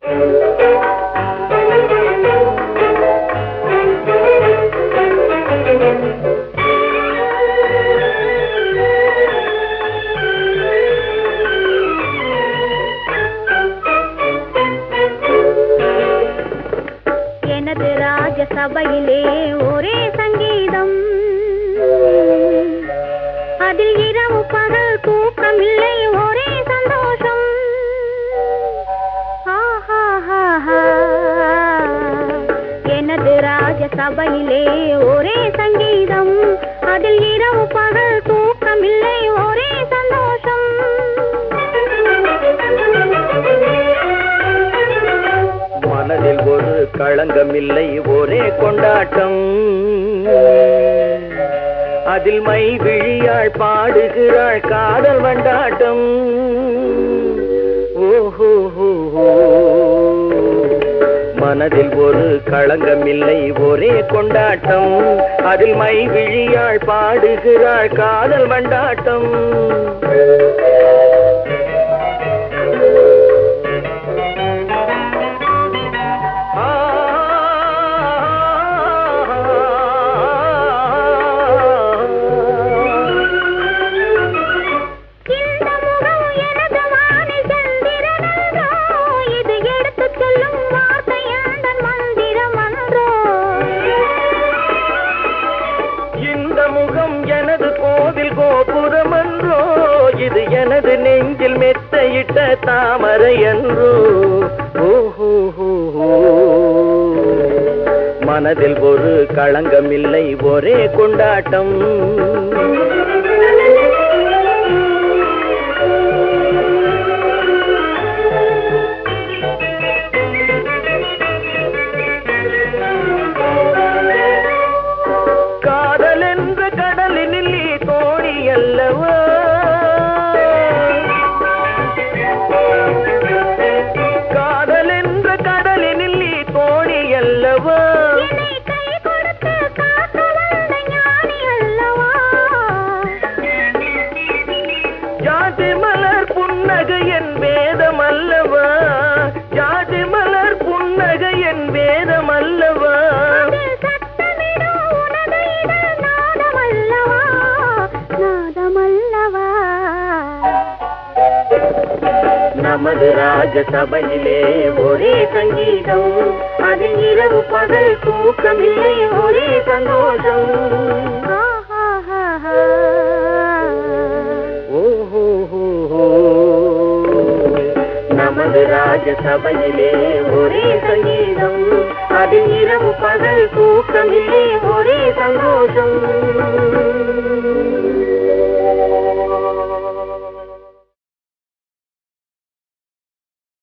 சபையிலே ஒரே சங்கீதம், அதில் இரவு பகல் தூக்கமில்லை, ஒரே சந்தோஷம். எனது ராஜ சபையிலே ஒரே சங்கீதம், அதில் இரவு பகல் தூக்கமில்லை, ஒரே சந்தோஷம். மனதில் ஒரு களங்கமில்லை, ஒரே கொண்டாட்டம். அதில் மை விழியாள் பாடுகிறாள் காதல் வண்டாட்டம். ஓஹோ, மனதில் ஒரு களங்கமில்லை, ஒரே கொண்டாட்டம். அதில் மை விழியாள் பாடுகிறாள் காதல் வண்டாட்டம். இது எனது நெஞ்சில் மெத்தையிட்ட தாமரை என்றோ. ஓஹோ, மனதில் ஒரு களங்கமில்லை, ஒரே கொண்டாட்டம். காதல் என்ற கடலினில் நீ தோணி அல்லவா, காதல் என்ற கடலினில் நீ தோணி அல்லவா, ஜாதி மலர் புன்னகை என் வேதம் அல்லவா, ஜாதி மலர் புன்னகை என் வேதம் அல்லவா. நமது ராஜ சபையிலே ஒரே சங்கீதம், அதில் இரவு பகல் தூக்கமில்லை, ஒரே சந்தோஷம். ஓஹோ, நமது ராஜ சபையிலே ஒரே சங்கீதம், அதில் இரவு பகல் தூக்கமில்லை, ஒரே சந்தோஷம்.